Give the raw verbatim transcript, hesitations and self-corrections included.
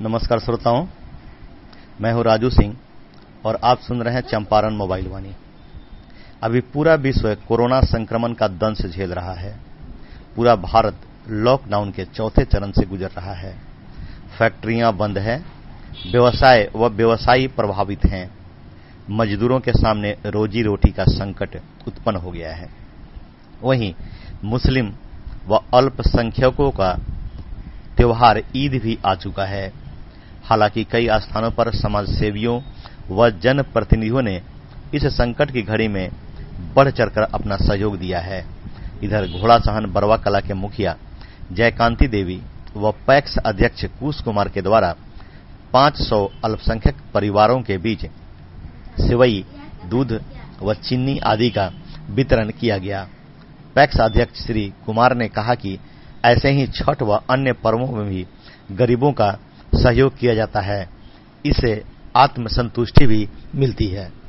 नमस्कार श्रोताओं, मैं हूं राजू सिंह और आप सुन रहे हैं चंपारण मोबाइल वाणी। अभी पूरा विश्व कोरोना संक्रमण का दंश झेल रहा है। पूरा भारत लॉकडाउन के चौथे चरण से गुजर रहा है। फैक्ट्रियां बंद हैं, व्यवसाय व व्यवसायी प्रभावित हैं। मजदूरों के सामने रोजी रोटी का संकट उत्पन्न हो गया है। वहीं मुस्लिम व अल्पसंख्यकों का त्योहार ईद भी आ चुका है। हालांकि कई स्थानों पर समाज सेवियों व जनप्रतिनिधियों ने इस संकट की घड़ी में बढ़ चढ़कर अपना सहयोग दिया है। इधर घोड़ासहन बरवा कला के मुखिया जयकांति देवी व पैक्स अध्यक्ष कुश कुमार के द्वारा पाँच सौ अल्पसंख्यक परिवारों के बीच सेवई, दूध व चीनी आदि का वितरण किया गया। पैक्स अध्यक्ष श्री कुमार ने कहा कि ऐसे ही छठ व अन्य पर्वों में भी गरीबों का सहयोग किया जाता है। इससे आत्मसंतुष्टि भी मिलती है।